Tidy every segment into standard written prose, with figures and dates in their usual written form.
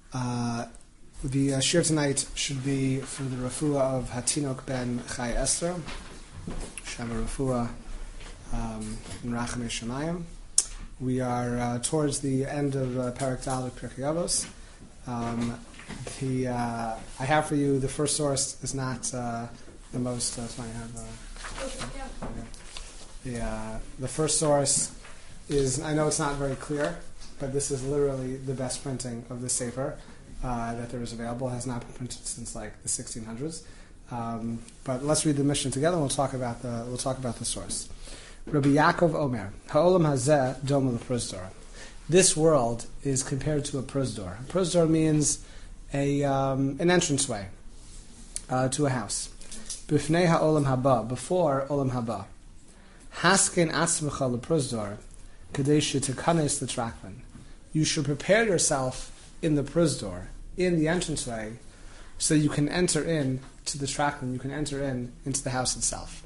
The shir tonight should be for the refuah of Hatinok ben Chai Esther, Shema refuah in Rachamei Shemayim. We are towards the end of Perek Daled Pirkei Avos. I have for you the first source is not the most. The first source is, I know it's not very clear, but this is literally the best printing of the Sefer that there is available. It has not been printed since like the 1600s. But let's read the Mishnah together, and we'll talk about the source. Rabbi Yaakov Omer, Ha'olam hazeh doma leprosdor. This world is compared to a prosdor. A prosdor means an entranceway to a house. Bifnei ha'olam haba, before olam haba. Hasken atzmecha leprosdor, kadei shetikanes l'trakvan. You should prepare yourself in the prosdor, in the entranceway, so you can enter in to the trakvan, you can enter into the house itself.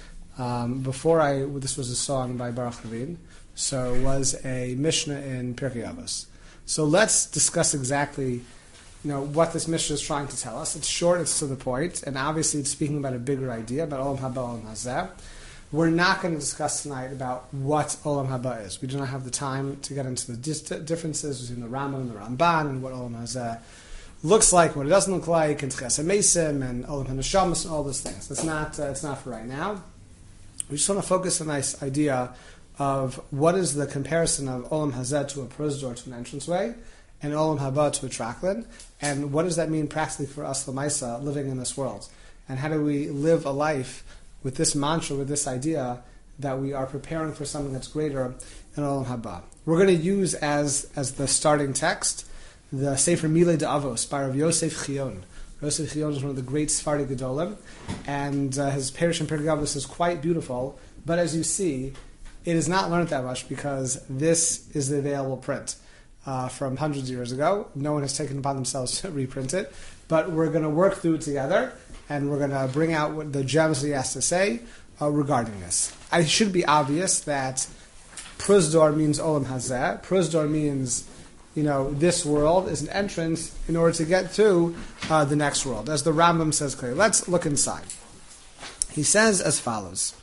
This was a song by Baruch Levine, so it was a Mishnah in Pirkei Avos. So let's discuss exactly, what this Mishnah is trying to tell us. It's short, it's to the point, and obviously it's speaking about a bigger idea, about Olam Haba, Olam Hazeh. We're not going to discuss tonight about what Olam Haba is. We do not have the time to get into the differences between the Rambam and the Ramban, and what Olam Hazeh looks like, what it doesn't look like, and Tches HaMesim, and Olam HaNeshamas, and all those things. It's not for right now. We just want to focus on this idea of what is the comparison of Olam Hazeh to a prosdor, to an entranceway, and Olam Haba to a traklan, and what does that mean practically for us, Lamaisa, living in this world? And how do we live a life with this mantra, with this idea that we are preparing for something that's greater in Olam Haba? We're going to use as the starting text the Sefer Milei de Avos by Rav Yosef Chion. Yosef Chion is one of the great Sephardi Gedolim, and his Perush and Pirkei Avos is quite beautiful, but as you see, it is not learned that much because this is the available print from hundreds of years ago. No one has taken upon themselves to reprint it, but we're going to work through it together, and we're going to bring out what the gems that he has to say regarding this. It should be obvious that prosdor means Olam Hazeh. Prosdor means this world is an entrance in order to get to the next world, as the Rambam says clearly. Let's look inside. He says as follows.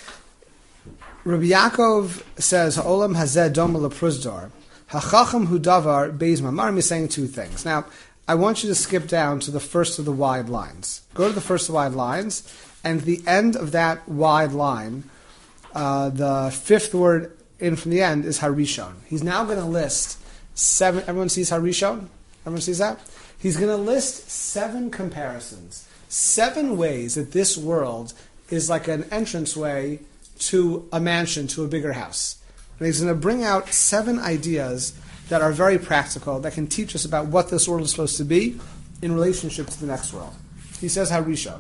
Rabbi Yaakov says, Ha'olam hazeh doma leprosdor. Ha'chacham hu davar beis mamarim is saying two things. Now, I want you to skip down to the first of the wide lines. Go to the first of the wide lines, and the end of that wide line, the fifth word in from the end is Harishon. He's now going to list 7, everyone sees Harishon? Everyone sees that? He's going to list 7 comparisons, 7 ways that this world is like an entranceway to a mansion, to a bigger house. And he's going to bring out 7 ideas that are very practical, that can teach us about what this world is supposed to be in relationship to the next world. He says Harishon.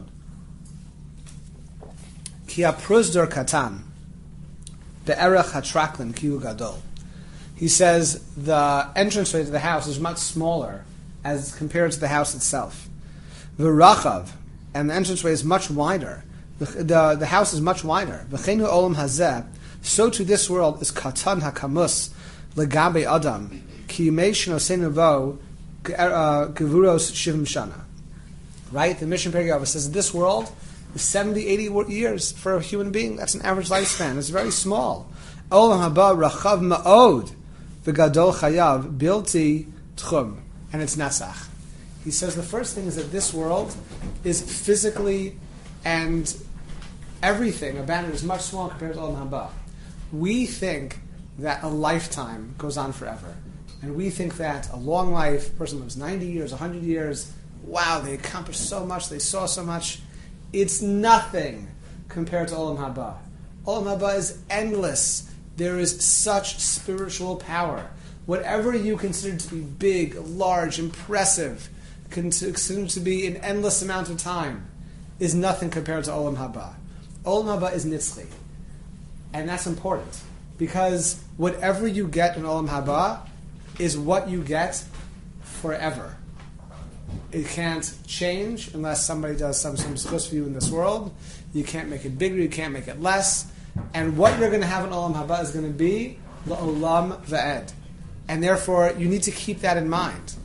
Ki ha-prosdor katan, be'erech ha-traklan ki hu gadol. He says the entranceway to the house is much smaller as compared to the house itself. V'rachav, and the entranceway is much wider. The house is much wider. V'cheinu olam hazeh, so to this world is katan hakamus legabe adam ki yimei shenosenu bo gevuros shivim shana. Right? The Mishnah Pirkei Avos says this world is 70, 80 years for a human being. That's an average lifespan. It's very small. Olam haba rachav ma'od. The Gadol Chayav Bilti Tchum, and it's Nasach. He says the first thing is that this world is physically and everything about it is much smaller compared to Olam Haba. We think that a lifetime goes on forever, and we think that a long life, a person lives 90 years, 100 years, wow, they accomplished so much, they saw so much. It's nothing compared to Olam Haba. Olam Haba is endless. There is such spiritual power. Whatever you consider to be big, large, impressive, consider to be an endless amount of time, is nothing compared to Olam Haba. Olam Haba is nitzchi. And that's important. Because whatever you get in Olam Haba is what you get forever. It can't change unless somebody does some schus for you in this world. You can't make it bigger, you can't make it less. And what you're going to have in Olam Haba is going to be La'olam Va'ed. And therefore, you need to keep that in mind.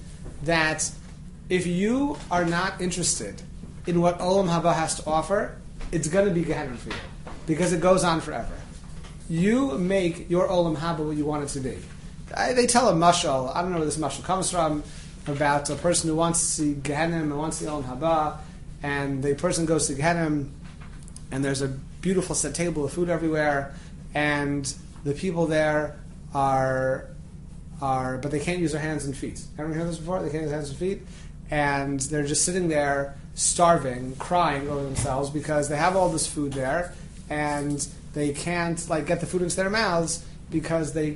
that if you are not interested in what Olam Haba has to offer, it's going to be Gehenna for you, because it goes on forever. You make your Olam Haba what you want it to be. They tell a mashal, I don't know where this mashal comes from, about a person who wants to see Gehenna and wants to see Olam Haba, and the person goes to Gehenna, and there's a beautiful set table of food everywhere, and the people there are, but they can't use their hands and feet. Everyone heard this before? They can't use their hands and feet, and they're just sitting there, starving, crying over themselves because they have all this food there, and they can't get the food into their mouths because they're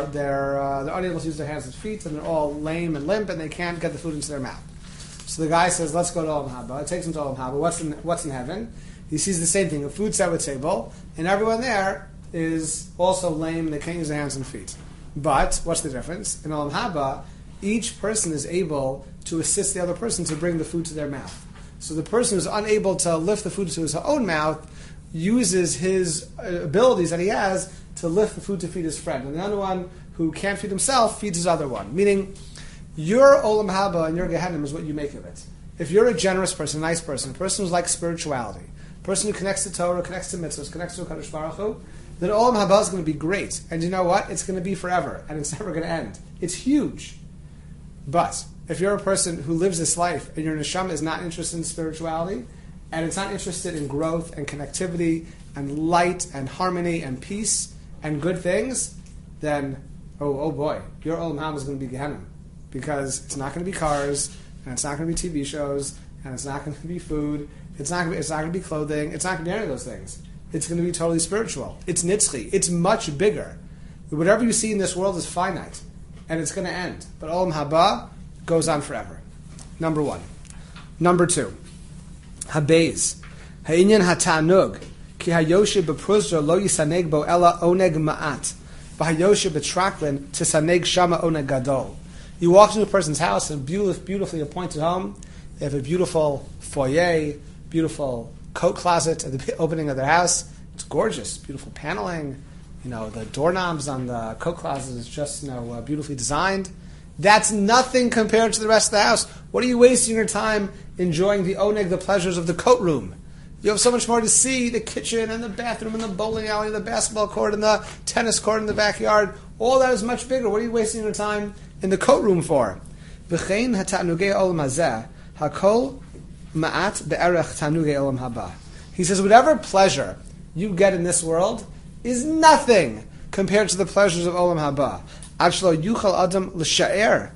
unable to use their hands and feet, and they're all lame and limp, and they can't get the food into their mouth. So the guy says, "Let's go to Olam Haba." It takes him to Olam Haba. What's in heaven? He sees the same thing: a food set with table, and everyone there is also lame. They can't use their hands and feet. But what's the difference? In Olam Haba, each person is able to assist the other person to bring the food to their mouth. So the person who's unable to lift the food to his own mouth uses his abilities that he has to lift the food to feed his friend. And the other one who can't feed himself feeds his other one. Meaning, your Olam Haba and your Gehenna is what you make of it. If you're a generous person, a nice person, a person who's like spirituality, a person who connects to Torah, connects to mitzvahs, connects to HaKadosh Baruch Hu, then Olam Haba is going to be great. And you know what? It's going to be forever, and it's never going to end. It's huge. But if you're a person who lives this life and your neshama is not interested in spirituality, and it's not interested in growth and connectivity and light and harmony and peace and good things, then, oh boy, your Olam Haba is going to be Gehenna. Because it's not going to be cars, and it's not going to be TV shows, and it's not going to be food, it's not going to be clothing, it's not going to be any of those things. It's going to be totally spiritual. It's nitzchi. It's much bigger. Whatever you see in this world is finite, and it's going to end. But Olam Haba goes on forever. Number one. Number two. Habez. Ha'inyan ha'ta'anug. Ki ha'yoshe bepruzra lo yisaneg bo ela oneg ma'at. V'ha'yoshe betraklin tisaneg shama oneg gadol. You walk into a person's house, a beautifully appointed home. They have a beautiful foyer, beautiful coat closet at the opening of their house. It's gorgeous, beautiful paneling. The doorknobs on the coat closet is just beautifully designed. That's nothing compared to the rest of the house. What are you wasting your time enjoying the oneg, the pleasures of the coat room? You have so much more to see: the kitchen and the bathroom and the bowling alley, the basketball court and the tennis court in the backyard. All that is much bigger. What are you wasting your time in the coat room for? V'chein hata'nugei olam hazeh hakol ma'at be'erech ta'nugei olam haba. He says, whatever pleasure you get in this world is nothing compared to the pleasures of olam haba. Ad shelo yuchal adam l'sha'er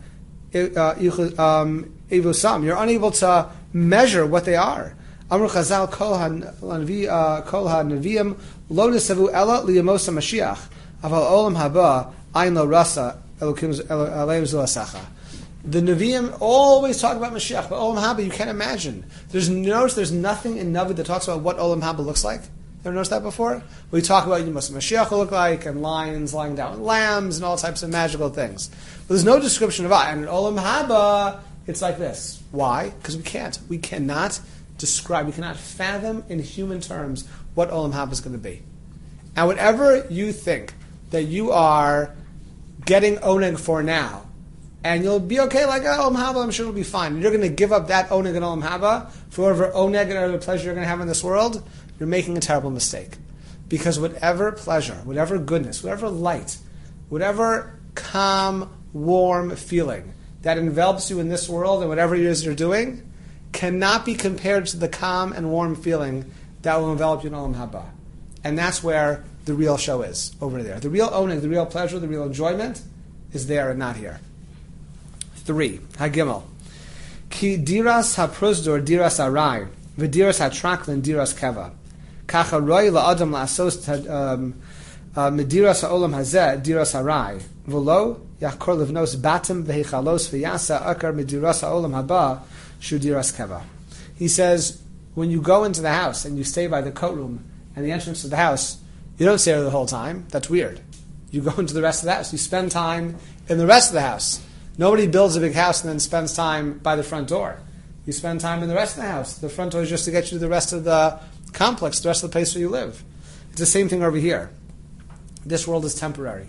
evusam. You're unable to measure what they are. Amru Chazal kol ha'neviim lo nesavu ela liyamosa Mashiach aval olam haba ayin lo rasa elokim aleim zulasacha. The Nevi'im always talk about Mashiach, but Olam Haba you can't imagine. There's nothing in Navi that talks about what Olam Haba looks like. Ever noticed that before? We talk about what Mashiach will look like, and lions lying down with lambs, and all types of magical things. But there's no description of it. And in Olam Haba, it's like this. Why? Because we cannot describe, we cannot fathom in human terms what Olam Haba is going to be. And whatever you think that you are getting oneg for now, and you'll be okay like Olam Haba, I'm sure it'll be fine. And you're going to give up that oneg and Olam Haba for whatever oneg and other pleasure you're going to have in this world, you're making a terrible mistake. Because whatever pleasure, whatever goodness, whatever light, whatever calm, warm feeling that envelops you in this world and whatever it is you're doing, cannot be compared to the calm and warm feeling that will envelop you in Olam Haba. And that's where the real show is, over there. The real oneg, the real pleasure, the real enjoyment is there and not here. 3. Hagimel. Ki diras hapruzdur diras arai, v'diras hatraklin diras keva. Kacha roi la'adam la'asos mediras ha'olam hazeh diras arai, v'lo yachkor livnos batim v'hechalos v'yasa akar mediras ha'olam haba shu diras keva. He says, when you go into the house and you stay by the coat room and the entrance to the house, you don't stay there the whole time. That's weird. You go into the rest of the house. You spend time in the rest of the house. Nobody builds a big house and then spends time by the front door. You spend time in the rest of the house. The front door is just to get you to the rest of the complex, the rest of the place where you live. It's the same thing over here. This world is temporary.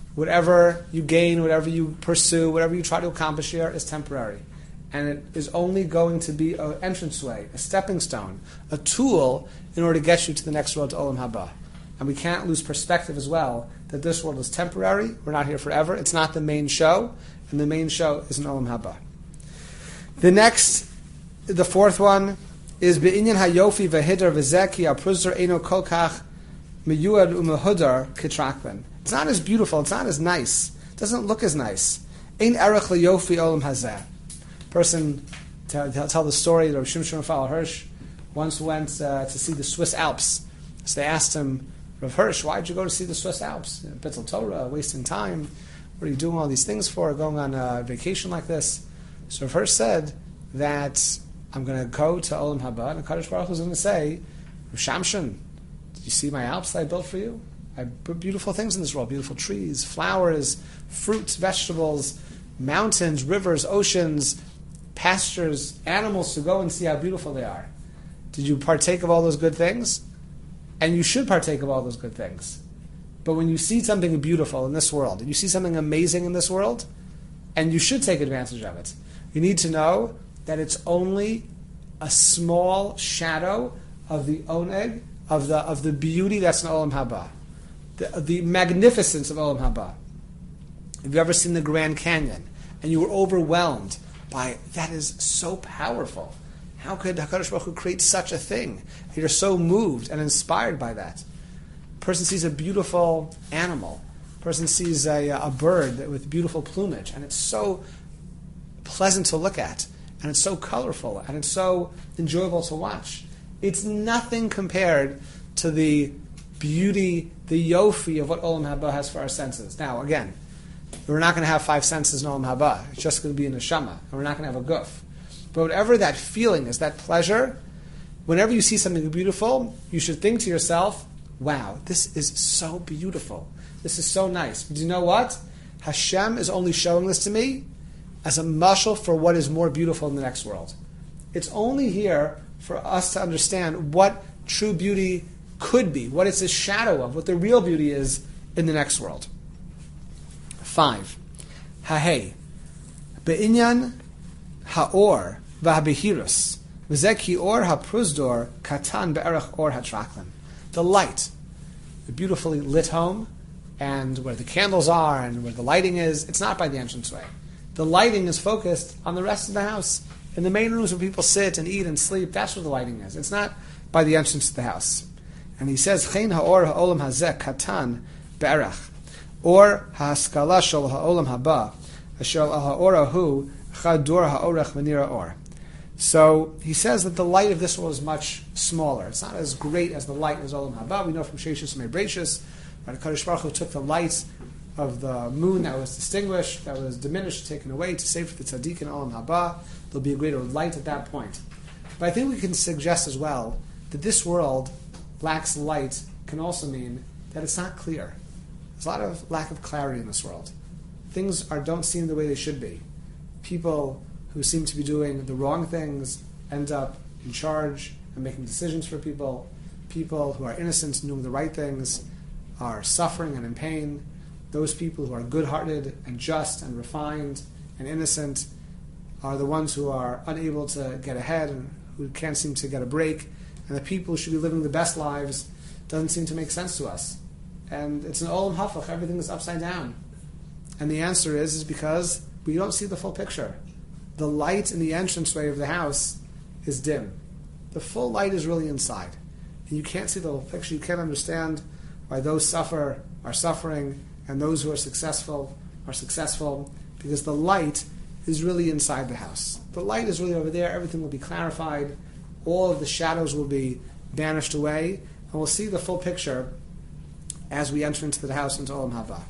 whatever you gain, whatever you pursue, whatever you try to accomplish here is temporary. And it is only going to be an entranceway, a stepping stone, a tool in order to get you to the next world, to Olam Haba. And we can't lose perspective as well that this world is temporary. We're not here forever. It's not the main show, and the main show is an Olam Haba. The fourth one is Be'inyan hayofi v'hidar v'zeki apruzar eno kolkach meyuad umehudar kitrakben. It's not as beautiful. It's not as nice. It doesn't look as nice. Ein erech leyofi olam hazeh. Person tell the story that Rav Shimshon Raphael Hirsch once went to see the Swiss Alps. So they asked him, Rav Hirsch, why did you go to see the Swiss Alps? Bittul Torah, wasting time. What are you doing all these things for? Going on a vacation like this? So Rav Hirsch said that I'm going to go to Olam Haba, and Kadosh Baruch Hu is going to say, Rav Shamshon, did you see my Alps that I built for you? I put beautiful things in this world, beautiful trees, flowers, fruits, vegetables, mountains, rivers, oceans, pastures, animals to go and see how beautiful they are. Did you partake of all those good things? And you should partake of all those good things. But when you see something beautiful in this world, and you see something amazing in this world, and you should take advantage of it, you need to know that it's only a small shadow of the oneg, of the beauty that's in Olam Haba, the magnificence of Olam Haba. Have you ever seen the Grand Canyon, and you were overwhelmed by, that is so powerful. How could HaKadosh Baruch Hu create such a thing? You're so moved and inspired by that. A person sees a beautiful animal. A person sees a bird with beautiful plumage, and it's so pleasant to look at, and it's so colorful, and it's so enjoyable to watch. It's nothing compared to the beauty, the yofi of what Olam Haba has for our senses. Now, again, we're not going to have 5 senses in Olam Haba. It's just going to be a neshama, and we're not going to have a guf. But whatever that feeling is, that pleasure, whenever you see something beautiful, you should think to yourself, wow, this is so beautiful. This is so nice. But do you know what? Hashem is only showing this to me as a mashal for what is more beautiful in the next world. It's only here for us to understand what true beauty could be, what it's a shadow of, what the real beauty is in the next world. 5. Hahei. Be'inyan ha'or v'habehirus v'zeki or ha'pruzdor katan be'erach or ha'traklan. The light, the beautifully lit home, and where the candles are and where the lighting is, it's not by the entranceway. The lighting is focused on the rest of the house. In the main rooms where people sit and eat and sleep, that's where the lighting is. It's not by the entrance to the house. And he says, Chen ha'or ha'olam hazeh katan be'erach or ha'askala shel ha'olam haba asher ha'orahu chadur ha'orech v'nira or. So he says that the light of this world is much smaller. It's not as great as the light of Olam Haba. We know from Sheshus and Mebrachus, right? HaKadosh Baruch Hu took the light of the moon that was distinguished, that was diminished, taken away to save for the tzaddik in Olam Haba. There'll be a greater light at that point. But I think we can suggest as well that this world lacks light can also mean that it's not clear. There's a lot of lack of clarity in this world. Things don't seem the way they should be. People who seem to be doing the wrong things end up in charge and making decisions for people. People who are innocent and doing the right things are suffering and in pain. Those people who are good-hearted and just and refined and innocent are the ones who are unable to get ahead and who can't seem to get a break. And the people who should be living the best lives doesn't seem to make sense to us. And it's an olam hafach, everything is upside down. And the answer is because we don't see the full picture. The light in the entranceway of the house is dim. The full light is really inside. And you can't see the whole picture. You can't understand why those are suffering, and those who are successful, because the light is really inside the house. The light is really over there. Everything will be clarified. All of the shadows will be banished away. And we'll see the full picture as we enter into the house, into Olam Haba.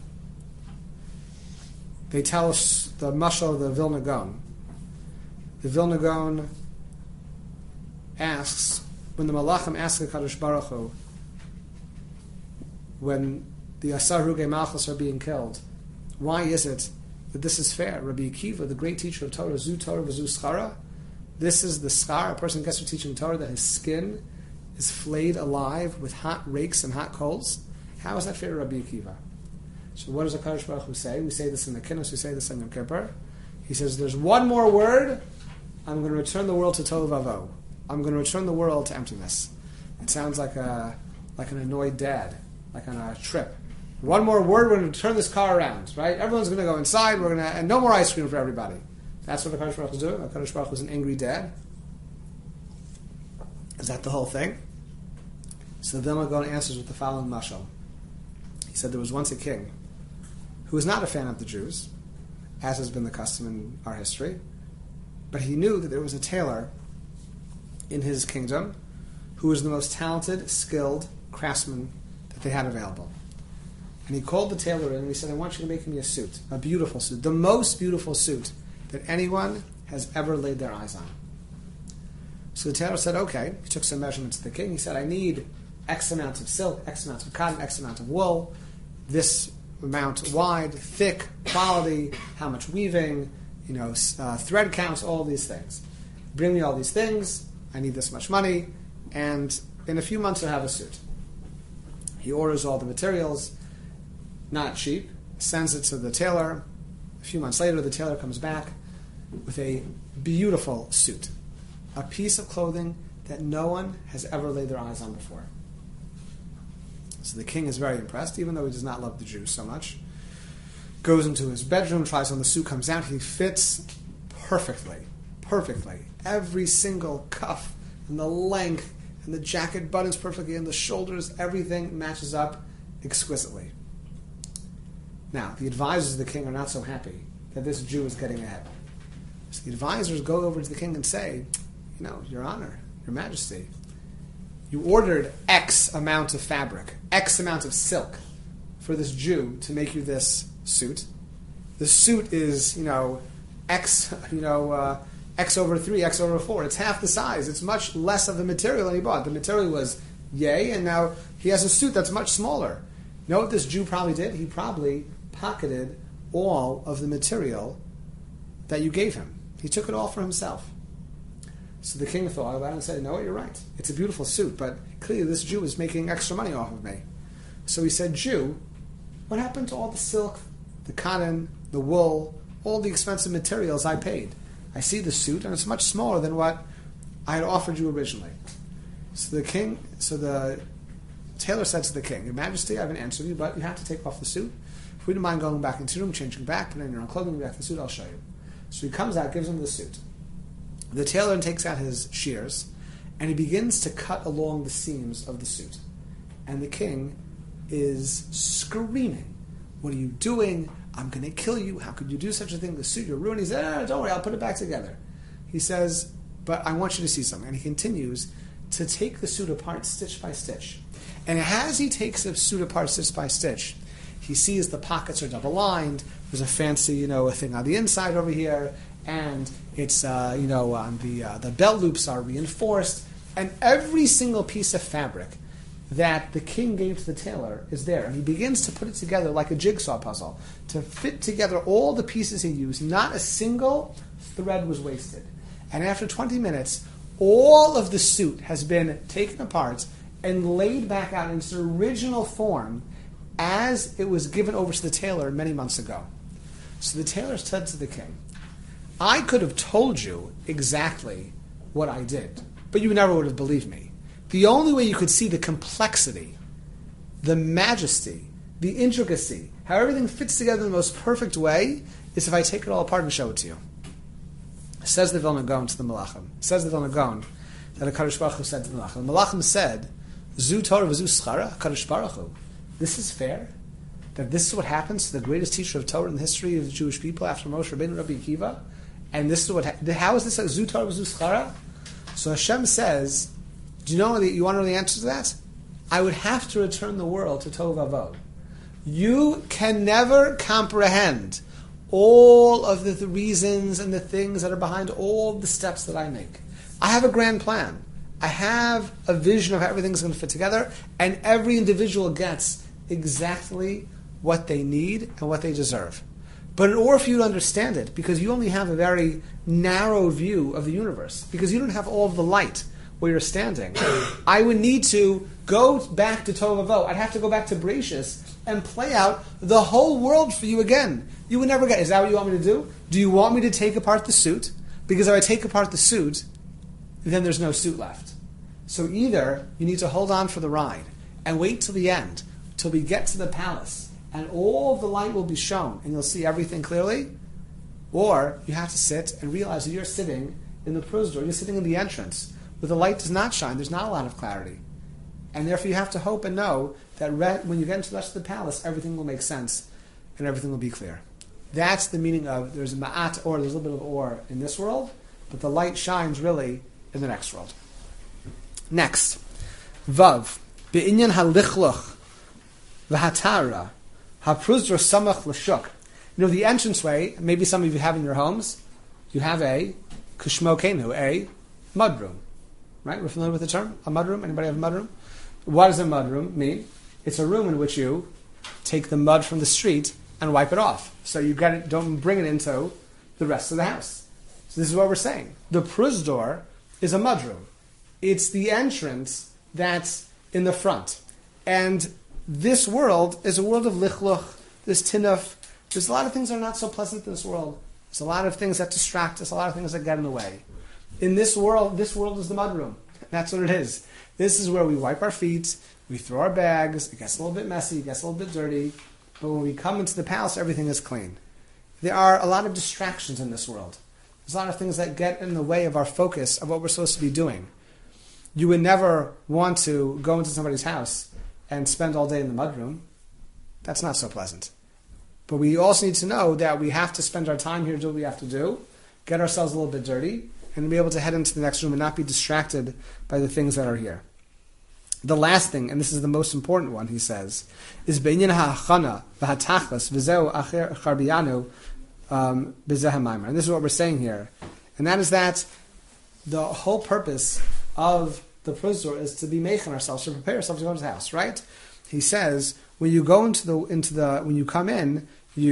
They tell us the mashal of the Vilna Gaon. The Vilna Gaon asks, when the Malachim ask the Kadosh Baruch Hu, when the Asar Hurugei Malchus are being killed, why is it that this is fair? Rabbi Akiva, the great teacher of Torah, Zu Torah v'Zu Schara, this is the schar. A person gets to teaching Torah that his skin is flayed alive with hot rakes and hot coals. How is that fair, Rabbi Akiva? So what does HaKadosh Baruch Hu say? We say this in the Kinnos, we say this in Yom Kippur. He says, there's one more word, I'm going to return the world to Tohu Vavohu. I'm going to return the world to emptiness. It sounds like an annoyed dad, like on a trip. One more word, we're going to turn this car around, right? Everyone's going to go inside, and no more ice cream for everybody. That's what HaKadosh Baruch Hu is doing. HaKadosh Baruch Hu is an angry dad. Is that the whole thing? So the Vilna Gaon answers with the following mashal. He said there was once a king who was not a fan of the Jews, as has been the custom in our history, but he knew that there was a tailor in his kingdom who was the most talented, skilled craftsman that they had available. And he called the tailor in and he said, I want you to make me a suit, a beautiful suit, the most beautiful suit that anyone has ever laid their eyes on. So the tailor said, okay. He took some measurements to the king. He said, I need X amount of silk, X amount of cotton, X amount of wool, this amount wide, thick, quality, how much weaving, thread counts, all these things. Bring me all these things. I need this much money. And in a few months, I'll have a suit. He orders all the materials, not cheap, sends it to the tailor. A few months later, the tailor comes back with a beautiful suit, a piece of clothing that no one has ever laid their eyes on before. So the king is very impressed, even though he does not love the Jews so much. Goes into his bedroom, tries on the suit, comes out. He fits perfectly. Every single cuff and the length and the jacket buttons perfectly and the shoulders, everything matches up exquisitely. Now, the advisors of the king are not so happy that this Jew is getting ahead. So the advisors go over to the king and say, Your Honor, Your Majesty, you ordered X amount of fabric, X amount of silk for this Jew to make you this suit. The suit is, X, X over 3, X over 4. It's half the size. It's much less of the material than he bought. The material was yay, and now he has a suit that's much smaller. You know what this Jew probably did? He probably pocketed all of the material that you gave him. He took it all for himself. So the king thought about it and said, you know what, you're right. It's a beautiful suit, but clearly this Jew is making extra money off of me. So he said, Jew, what happened to all the silk, the cotton, the wool, all the expensive materials I paid? I see the suit, and it's much smaller than what I had offered you originally. So the tailor said to the king, Your Majesty, I haven't answered you, but you have to take off the suit. If we don't mind going back into your room, changing back, putting on your own clothing, back the suit, I'll show you. So he comes out, gives him the suit. The tailor then takes out his shears, and he begins to cut along the seams of the suit. And the king is screaming, What are you doing? I'm going to kill you. How could you do such a thing? The suit, you're ruining. He said, don't worry, I'll put it back together. He says, but I want you to see something. And he continues to take the suit apart stitch by stitch. And as he takes the suit apart stitch by stitch, he sees the pockets are double-lined. There's a fancy, a thing on the inside over here. And it's, on the belt loops are reinforced. And every single piece of fabric that the king gave to the tailor is there. And he begins to put it together like a jigsaw puzzle, to fit together all the pieces he used. Not a single thread was wasted. And after 20 minutes, all of the suit has been taken apart and laid back out in its original form as it was given over to the tailor many months ago. So the tailor said to the king, I could have told you exactly what I did, but you never would have believed me. The only way you could see the complexity, the majesty, the intricacy, how everything fits together in the most perfect way, is if I take it all apart and show it to you. Says the Vilna Gaon to the Malachim. Says the Vilna Gaon that HaKadosh Baruch Hu said to the Malachim. The Malachim said, Zu Torah v'zu schara, HaKadosh Baruch Hu. This is fair? That this is what happens to the greatest teacher of Torah in the history of the Jewish people after Moshe Rabbeinu, Rabbi Akiva? And this is what how is this a Zu Torah v'zu schara? So Hashem says, do you know you want to know the answer to that? I would have to return the world to Tohu Vavohu. You can never comprehend all of the reasons and the things that are behind all the steps that I make. I have a grand plan. I have a vision of how everything's going to fit together, and every individual gets exactly what they need and what they deserve. But in order for you to understand it, because you only have a very narrow view of the universe, because you don't have all of the light, where you're standing. I would need to go back to Tovavo. I'd have to go back to Bereshis and play out the whole world for you again. You would never get. Is that what you want me to do? Do you want me to take apart the suit? Because if I take apart the suit, then there's no suit left. So either you need to hold on for the ride and wait till the end, till we get to the palace, and all of the light will be shown, and you'll see everything clearly, or you have to sit and realize that you're sitting in the prosdor, you're sitting in the entrance, where the light does not shine, there's not a lot of clarity. And therefore you have to hope and know that when you get into the rest of the palace, everything will make sense, and everything will be clear. That's the meaning of, there's ma'at or, there's a little bit of or in this world, but the light shines really in the next world. Next, Vav, Be'inyan halichluch v'hatara hapruzdur samach l'shuk. You know, the entranceway, maybe some of you have in your homes, you have a kushmo kenu, a mudroom. Right? We're familiar with the term? A mudroom? Anybody have a mudroom? What does a mudroom mean? It's a room in which you take the mud from the street and wipe it off. So you get it, don't bring it into the rest of the house. So this is what we're saying. The prosdor is a mudroom. It's the entrance that's in the front. And this world is a world of lichluch, this tinuf. There's a lot of things that are not so pleasant in this world. There's a lot of things that distract us, a lot of things that get in the way. In this world is the mudroom. That's what it is. This is where we wipe our feet, we throw our bags, it gets a little bit messy, it gets a little bit dirty, but when we come into the palace, everything is clean. There are a lot of distractions in this world. There's a lot of things that get in the way of our focus of what we're supposed to be doing. You would never want to go into somebody's house and spend all day in the mudroom. That's not so pleasant. But we also need to know that we have to spend our time here, do what we have to do, get ourselves a little bit dirty, and be able to head into the next room and not be distracted by the things that are here. The last thing, and this is the most important one, he says, is Beinyan ha'achana v'hatachlas v'zeu acher charbiyanu b'zeh ha'maimer. And this is what we're saying here. And that is that the whole purpose of the prosdor is to be making ourselves, to prepare ourselves to go into the house, right? He says, when you go when you come in,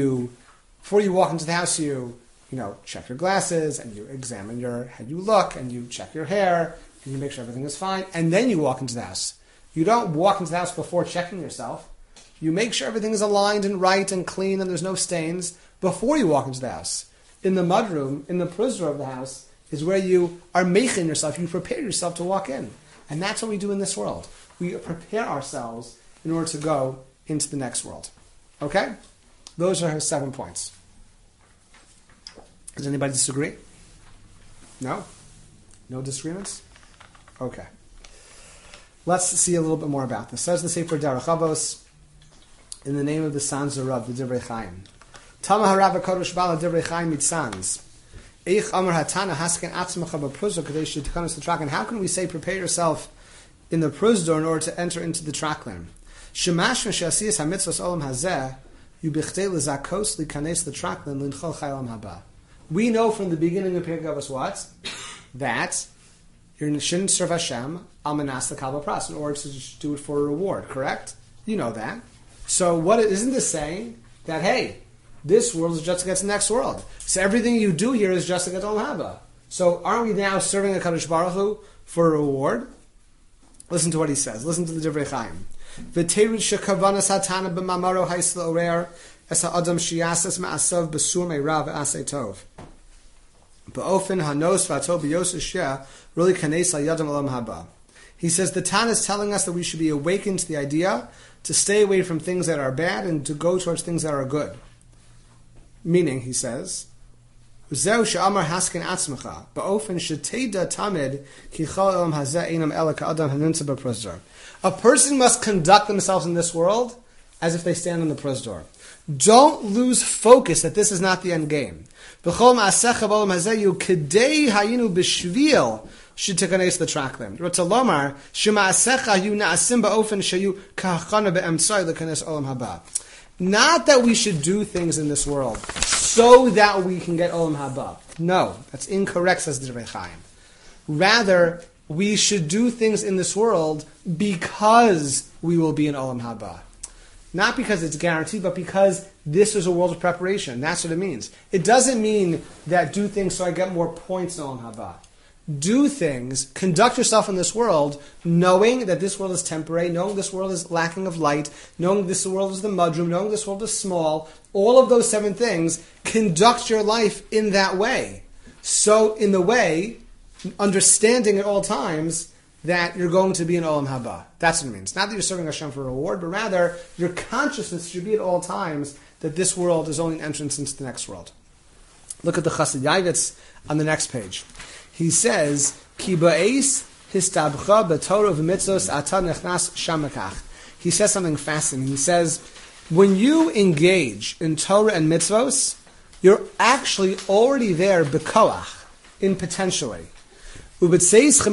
before you walk into the house, you check your glasses, and you examine your head, you look, and you check your hair, and you make sure everything is fine, and then you walk into the house. You don't walk into the house before checking yourself. You make sure everything is aligned and right and clean and there's no stains before you walk into the house. In the mudroom, in the prosdor of the house, is where you are making yourself, you prepare yourself to walk in. And that's what we do in this world. We prepare ourselves in order to go into the next world. Okay? Those are her 7 points. Does anybody disagree? No? No disagreements? Okay. Let's see a little bit more about this. Says the Sefer Derech Avos, in the name of the Sons of Rav, the Divrei Chaim. Tama harav HaKadosh Bala Divrei Chaim mitzans. Eich amar hatana hasken atzmacha b'pruzor kadesh yitkanos the traklan. How can we say prepare yourself in the prosdor in order to enter into the traklan? Shemash v'she'asiyas hamitzvos olam hazeh yubichtei l'zakos likanes the traklan linchol chaylam haba. We know from the beginning of Pirkei Avos what? That you shouldn't serve Hashem al manas l'kal b'pras in order to just do it for a reward, correct? You know that. So isn't this saying that, hey, this world is just to get to the next world. So everything you do here is just to get to Olam Haba. So aren't we now serving a Kadosh Baruch Hu for a reward? Listen to what he says. Listen to the Divrei Chaim. V'terid shekavanas hatana b'mamaro haisla orer es ha'adam shiyasas ma'asav b'sur me'rav v'asei tov. Ba'ofen hanos v'atov b'yosef sheh really kanes ha'yadam Olam Haba. He says the Tan is telling us that we should be awakened to the idea to stay away from things that are bad and to go towards things that are good. Meaning, he says, Zeu she'amar hasken atzmecha, ba'ofen she'teida tamid ki chol elam hazeh einam ela ka'adam hanunsa b'prosdor. A person must conduct themselves in this world as if they stand in the prosdor. Don't lose focus that this is not the end game. B'chol ma'asecha b'olam hazeh yu kedei hayinu b'shvil she'tikanes the traklim. Rotzalomar she'ma'asecha yu na'asim ba'ofen she'yu ka'achana be'emtzai l'kanes olam haba. Not that we should do things in this world so that we can get Olam Haba. No, that's incorrect, says the Divrei Chaim. Rather, we should do things in this world because we will be in Olam Haba. Not because it's guaranteed, but because this is a world of preparation. That's what it means. It doesn't mean that do things so I get more points in Olam Haba. do things, conduct yourself in this world, knowing that this world is temporary, knowing this world is lacking of light, knowing this world is the mudroom, knowing this world is small, all of those 7 things, conduct your life in that way. So, in the way, understanding at all times that you're going to be in Olam Haba. That's what it means. Not that you're serving Hashem for a reward, but rather your consciousness should be at all times that this world is only an entrance into the next world. Look at the Chassid Yavitz on the next page. He says, Ki ba'es histabcha b'torah v'mitzvos ata nechnas shamakach. He says something fascinating. He says, when you engage in Torah and mitzvos, you're actually already there b'koach, in potentially. When the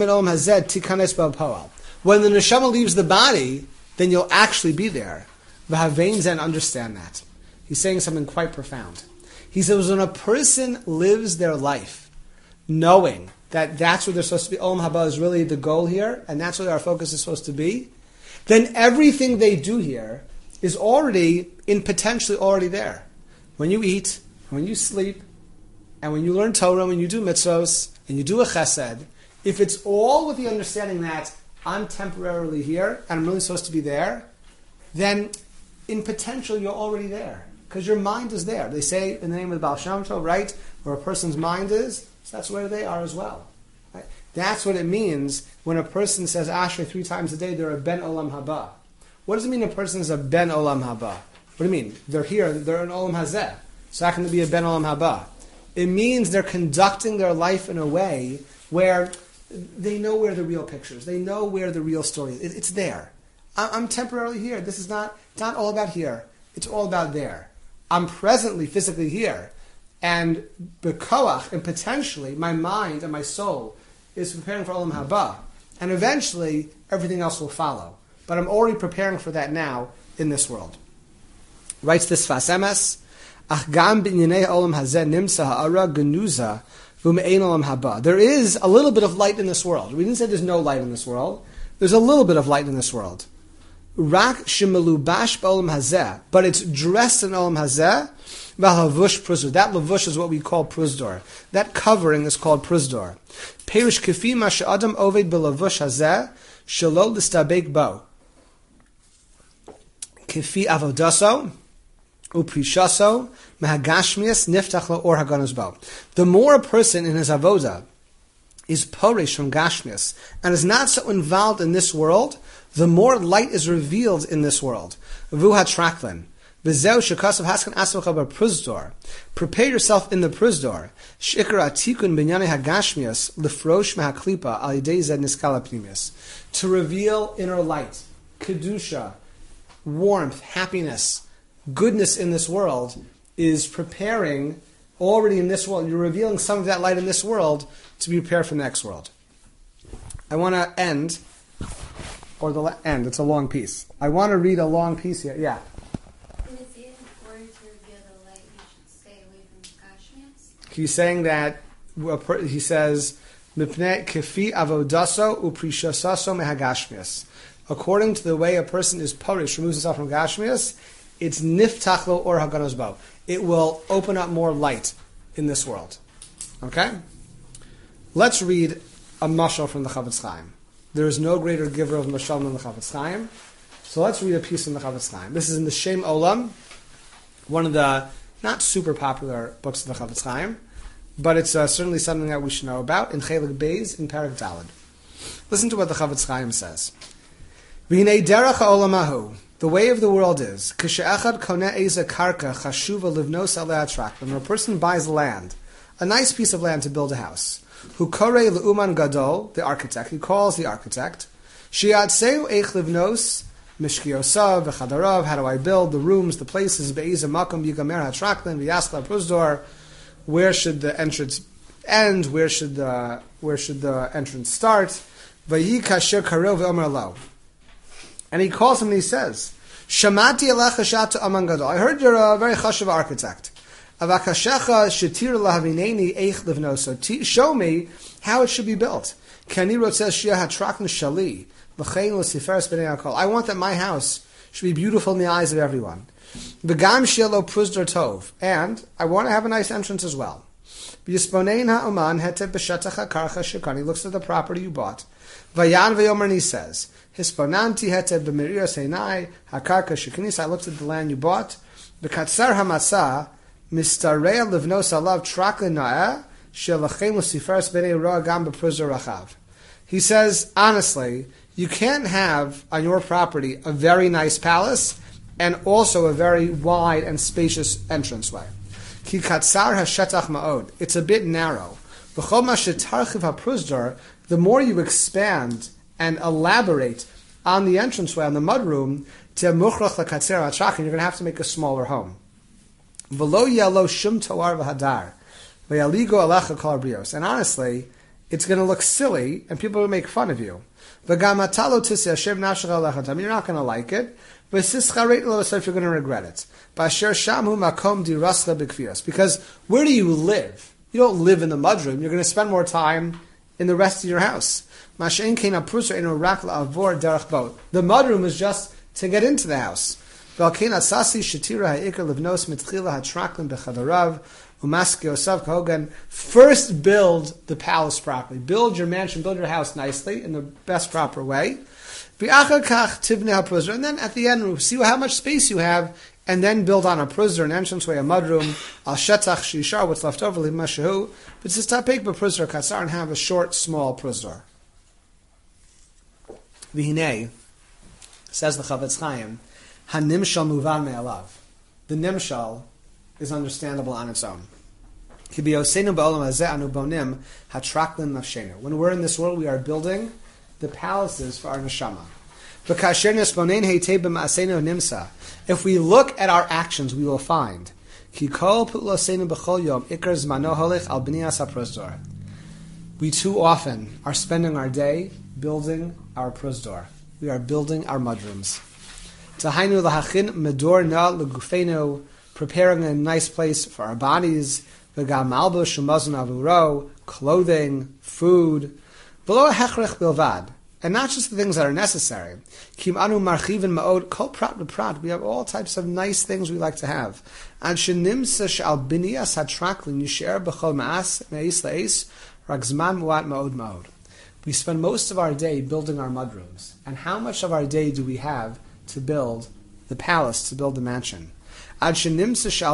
neshama leaves the body, then you'll actually be there. V'havein and understand that. He's saying something quite profound. He says, when a person lives their life knowing that that's where they're supposed to be, Olam Haba is really the goal here, and that's where our focus is supposed to be, then everything they do here is already, in potentially already there. When you eat, when you sleep, and when you learn Torah, when you do mitzvos, and you do a chesed, if it's all with the understanding that I'm temporarily here, and I'm really supposed to be there, then in potential you're already there. Because your mind is there. They say in the name of the Baal Shem Tov, right, where a person's mind is, so that's where they are as well. Right? That's what it means when a person says Ashrei 3 times a day, they're a Ben Olam Haba. What does it mean a person is a Ben Olam Haba? What do you mean? They're here, they're an Olam Hazeh. So how can they be a Ben Olam Haba? It means they're conducting their life in a way where they know where the real picture is. They know where the real story is. It's there. I'm temporarily here. This is not all about here. It's all about there. I'm presently, physically here. And b'koach, and potentially, my mind and my soul is preparing for Olam Haba. And eventually, everything else will follow. But I'm already preparing for that now in this world. Writes this Sfas Emes, Ach gam b'inyanei Olam hazeh nimsa ha'ara genuza v'me'ein Olam Haba. There is a little bit of light in this world. We didn't say there's no light in this world. There's a little bit of light in this world. Rak shemelubash b'olam hazeh, but it's dressed in Olam hazeh. V'havush pruzdur. That lavush is what we call pruzdur. That covering is called pruzdur. Perish kifi ma she'adam oved b'lavush hazeh shelo l'stabek bo. Kifi avodaso uprishaso mehagashmias niftach lo or haganos bo. The more a person in his avoda is porish from gashmias and is not so involved in this world, the more light is revealed in this world. Vuha traklin. Prepare yourself in the prusdor. To reveal inner light, kedusha, warmth, happiness, goodness in this world is preparing already in this world. You're revealing some of that light in this world to be prepared for the next world. I want to end, it's a long piece. I want to read a long piece here. Yeah. He's saying that he says, "Kifi avodaso uprishasaso mehagashmias." According to the way a person is parish, removes himself from gashmias, it's niftach lo or haganos bo. It will open up more light in this world. Okay, let's read a mashal from the Chafetz Chaim. There is no greater giver of mashal than the Chafetz Chaim. So let's read a piece from the Chafetz Chaim. This is in the Shem Olam, one of the not super popular books of the Chafetz Chaim, but it's certainly something that we should know about in Chelik Beis in Parak Daled. Listen to what the Chafetz Chaim says. V'hinei derech ha'olamahu. The way of the world is K'she'echad koneh eza karka chashuva livnos alei atrak. When a person buys land, a nice piece of land to build a house, hu korei le'uman gadol, the architect, he calls the architect, shi'atzeu eich livnos mishkiosav v'chadarav. How do I build the rooms, the places? Be'eza makom yigamer hatraklin v'yasla prusdor. Where should the entrance end? Where should the entrance start? V'yi kasher karov v'omer lo. And he calls him and he says, Shamati alecha shata aman gadol. I heard you're a very chashuv architect. Avakashecha shetir lahavineni eich livnoso. Show me how it should be built. Kani rotzeh shia hatraklin shali v'chein l'siferes b'nei hakol. I want that my house should be beautiful in the eyes of everyone. V'gam shia lo prusdor tov. And I want to have a nice entrance as well. V'yisponein ha'oman hetev b'shetach ha'karcha shekani. He looks at the property you bought. Vayan v'yomer, and he says, Hisponanti hetev b'mirios heinai ha'karcha shekani. I looked at the land you bought. B'katzar ha'matzah mistarei livnos alav traklin na'eh shelachem l'sifaris b'nei roa gam b'pruzor rachav. He says, honestly, you can't have on your property a very nice palace and also a very wide and spacious entranceway. Ki katzar hashetach ma'od. It's a bit narrow. V'chol ma shetarchiv ha'pruzdor, the more you expand and elaborate on the entranceway, on the mudroom, te'muchrach l'katzer ha'trachin, you're going to have to make a smaller home. V'lo yalo shum toar v'hadar, v'yaligo alecha kol brios. And honestly, it's going to look silly, and people will make fun of you. You're not going to like it. So if you're going to regret it. Because where do you live? You don't live in the mudroom. You're going to spend more time in the rest of your house. The mudroom is just to get into the house. First build the palace properly. Build your mansion, build your house nicely in the best proper way. And then at the end, see how much space you have, and then build on a pruzor, an entranceway, a mudroom, al shetach shishar, what's left over, limashahu, but just tapek b'pruzor katzar, and have a short, small pruzor. V'hinei, says the Chavetz Chaim, hanimshal muvan me'alav. The nimshal is understandable on its own. When we're in this world, we are building the palaces for our neshama. If we look at our actions, we will find we too often are spending our day building our prusdor. We are building our mudrooms. Preparing a nice place for our bodies, clothing, food, and not just the things that are necessary. We have all types of nice things we like to have. We spend most of our day building our mudrooms. And how much of our day do we have to build the palace, to build the mansion? Only a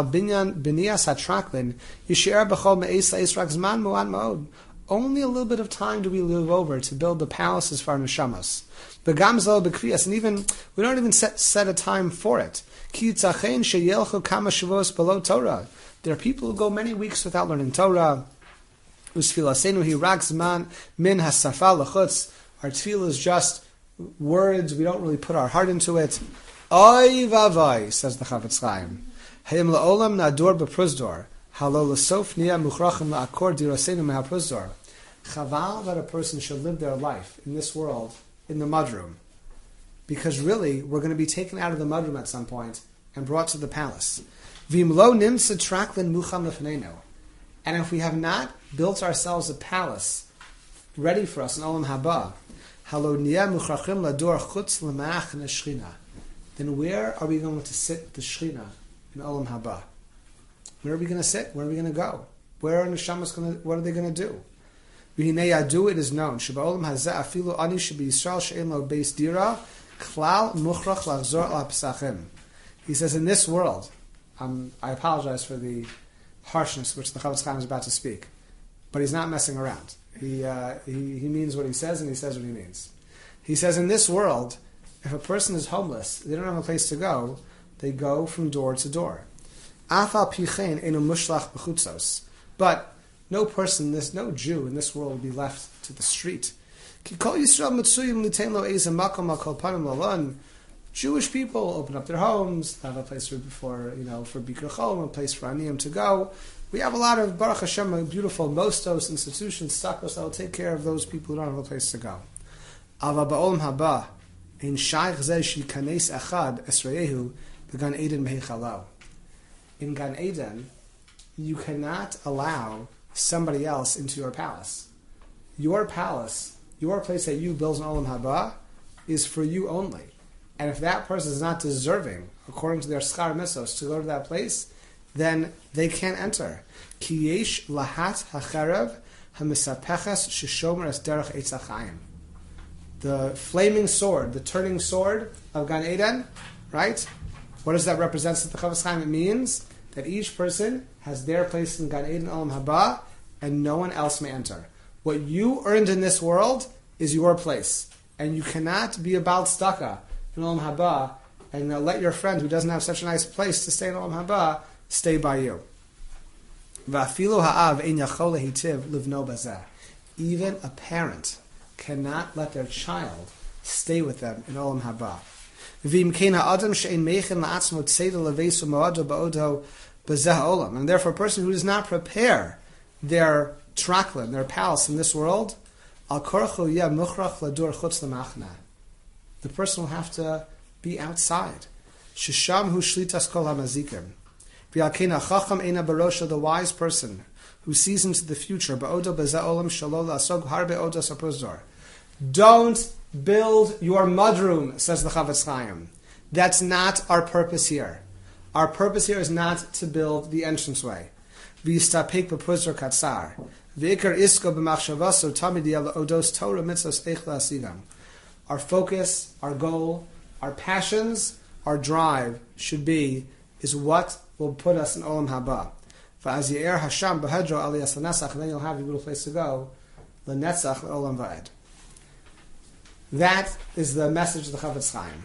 little bit of time do we live over to build the palaces for our neshamas. And even we don't even set a time for it. There are people who go many weeks without learning Torah. Our tefillah is just words. We don't really put our heart into it. Oy vavai, says the Chavetz Chaim. Hayim la'olam na'dur b'pruzdor. Halo l'sof niya muchrachim la'akor dirasenu me'apruzdor. Chaval that a person should live their life in this world in the mudroom. Because really, we're going to be taken out of the mudroom at some point and brought to the palace. V'im lo nimsa traklin mucham lefneinu. And if we have not built ourselves a palace ready for us in Olam Haba, halo niya muchrachim la'dur chutz l'ma'ach neshchina. Then where are we going to sit the Shechina in Olam Haba? Where are we going to sit? Where are we going to go? Where are Neshamas going to? What are they going to do? V'hinei yadu, it is known. Sheba Olam Hazeh afilu ani shebi Yisrael she'en lo beis dira klal muchrach lachzor al pesachim. He says, in this world, I apologize for the harshness which the Chavetz Chaim is about to speak, but he's not messing around. He means what he says, and he says what he means. He says, in this world, if a person is homeless, they don't have a place to go, they go from door to door. But no person, no Jew in this world will be left to the street. Jewish people open up their homes, have a place for Bikur Cholim, a place for Aniyim to go. We have a lot of, Baruch Hashem, beautiful mostos, institutions, stakos that will take care of those people who don't have a place to go. Ava ba'olam haba, in shaykh zeh shikanes echad esrayehu began Eden mehechalo. In Gan Eden, you cannot allow somebody else into your palace. Your palace, your place that you build in Olam Haba, is for you only. And if that person is not deserving, according to their schar misos, to go to that place, then they can't enter. Ki yesh lahat hacherev hamisapeches shishomer es derech eitz hachayim. The flaming sword, the turning sword of Gan Eden, right? What does that represent at the Chofetz Chaim? It means that each person has their place in Gan Eden Olam Haba, and no one else may enter. What you earned in this world is your place, and you cannot be a Baal Tzedakah in Olam Haba and let your friend who doesn't have such a nice place to stay in Olam Haba stay by you. Va'afilu ha'av ein yachol lehitiv livno bazeh. Even a parent cannot let their child stay with them in Olam Haba. And therefore, a person who does not prepare their traklin, their palace in this world, the person will have to be outside. The wise person who sees into the future. Don't build your mudroom, says the Chofetz Chaim. That's not our purpose here. Our purpose here is not to build the entranceway. V'yistapek b'puzor katzar. V'ikar isko b'machshavaso tamid yel odos Torah mitzvos eich la'asigam. Our focus, our goal, our passions, our drive is what will put us in Olam Haba. V'az ye'er hasham b'hedro aliyas l'netzach, and then you'll have a beautiful place to go, l'netzach l'olam va'ed. That is the message of the Chofetz Chaim.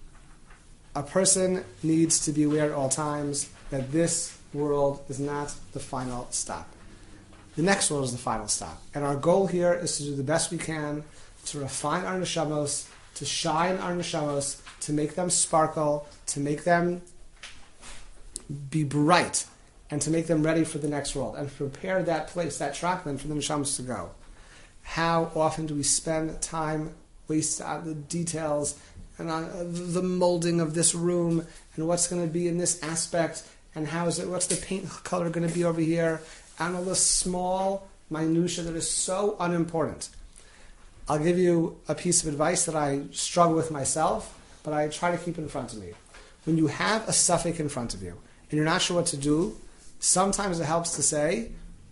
A person needs to be aware at all times that this world is not the final stop. The next world is the final stop. And our goal here is to do the best we can to refine our neshamos, to shine our neshamos, to make them sparkle, to make them be bright, and to make them ready for the next world, and prepare that place, that trackland for the neshamos to go. How often do we spend time waste on the details and on the molding of this room and what's going to be in this aspect and what's the paint color going to be over here, and all the small minutia that is so unimportant. I'll give you a piece of advice that I struggle with myself, but I try to keep it in front of me. When you have a suffix in front of you and you're not sure what to do, sometimes it helps to say,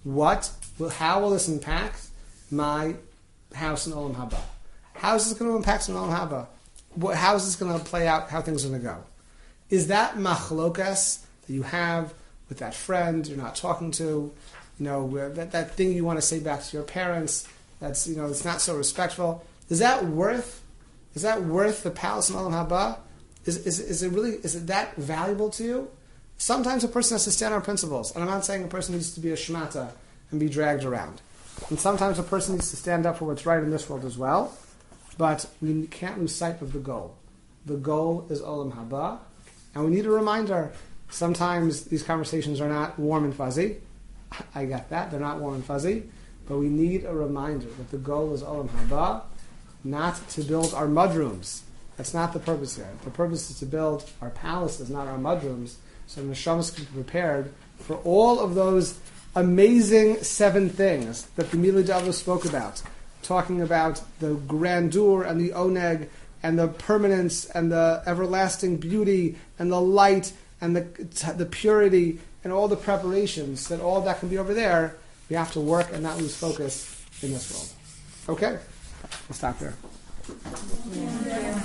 how will this impact my house in Olam Haba? How is this going to impact in Olam Haba? How is this going to play out? How things are going to go? Is that machlokas that you have with that friend you're not talking to? That thing you want to say back to your parents? That's it's not so respectful. Is that worth the palace in Olam Haba? Is it that valuable to you? Sometimes a person has to stand on principles, and I'm not saying a person needs to be a shmata and be dragged around. And sometimes a person needs to stand up for what's right in this world as well. But we can't lose sight of the goal. The goal is Olam Haba, and we need a reminder. Sometimes these conversations are not warm and fuzzy. I get that, they're not warm and fuzzy, but we need a reminder that the goal is Olam Haba, not to build our mudrooms. That's not the purpose here. The purpose is to build our palaces, not our mudrooms, so the neshamas can be prepared for all of those amazing 7 things that the Milei Davos spoke about. Talking about the grandeur and the oneg and the permanence and the everlasting beauty and the light and the purity and all the preparations, that all that can be over there. We have to work and not lose focus in this world. Okay? We'll stop there. Yeah.